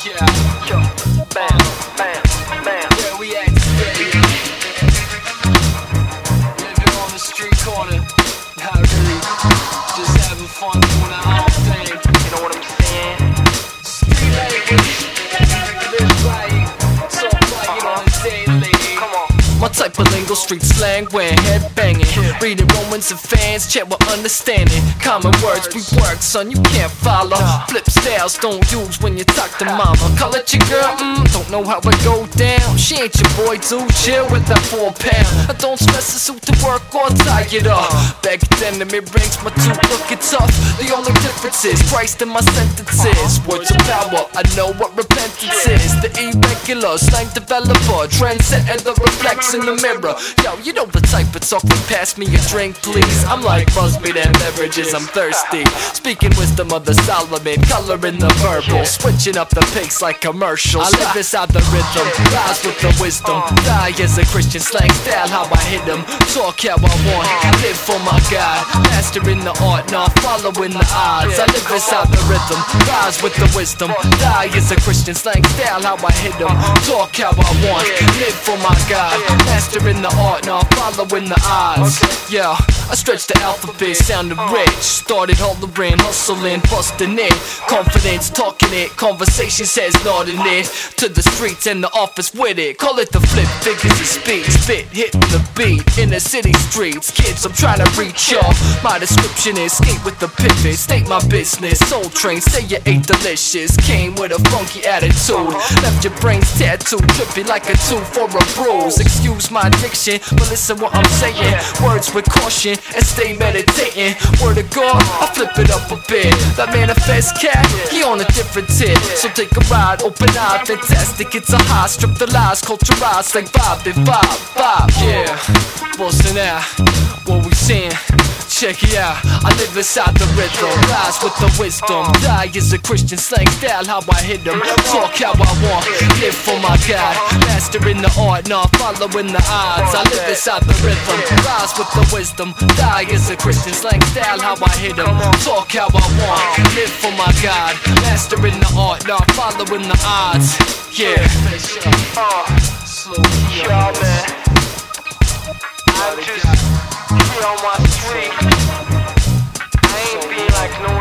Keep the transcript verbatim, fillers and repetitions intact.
Yeah, yo, bam, bam, bam. Yeah, we act steady. Living on the street corner, not really, just having fun doing our own thing. You know what I'm saying? Street language, live right, talk like it on a daily. Come on. My type of lingo, street slang, when head banging. Reading Romans and fans, chat with understanding. Common words, we work, son, you can't follow. Flip styles, don't use when you talk to mama. Call it your girl, mm, don't know how it go down. She ain't your boy, dude, chill with that four pound. I don't stress a suit to work or tie it up. Back then, the mid rings, my two looking tough. The only difference is Christ in my sentences. Words of power, I know what repentance is. The irregular, slang developer, trendset and the reflex in the mirror. Yo, you know the type of talk, pass me a drink please. I'm like Busby and beverages, I'm thirsty. Speaking wisdom of the Solomon, coloring the verbal, switching up the pace like commercials. I live inside the rhythm, rise with the wisdom. Die as a Christian slang style, how I hit them. Talk how I want, live for my God. Mastering the art, not following the odds. I live inside the rhythm, rise with the wisdom. Die as a Christian slang style, how I hit them. Talk how I want, live for my God. Mastering the art, not following the odds. Yeah, I stretched the alphabet, sounded rich. Started hollering, hustling, busting it. Confidence, talking it. Conversations has nodding it. To the streets and the office with it. Call it the flip, figures of speed. Spit, hitting the beat. In the city streets, kids, I'm trying to reach y'all. My description is skate with the pivot. State my business, soul train, say you ate delicious. Came with a funky attitude. Left your brains tattooed, trippy like a two for a bruise. Excuse my addiction, but listen what I'm saying. Words with caution and stay meditating. Word of God, I flip it up a bit. That manifest cat, he on a different tip. So take a ride, open eye, fantastic. It's a high, strip the lies, culturized like vibe, and vibe, vibe. Yeah, bustin' out, what we seeing? Check it out, I live inside the rhythm. Rise with the wisdom. Die is a Christian slang style, how I hit them. Talk how I want, live for my God. Mastering the art, not following the odds. I live inside the rhythm. Rise with the wisdom. Die is a Christian slang style, how I hit them. Talk how I want, live for my God. Mastering the art, not following the odds. Yeah. Uh, slow y'all, man. I'm just here on my street. I ain't being like no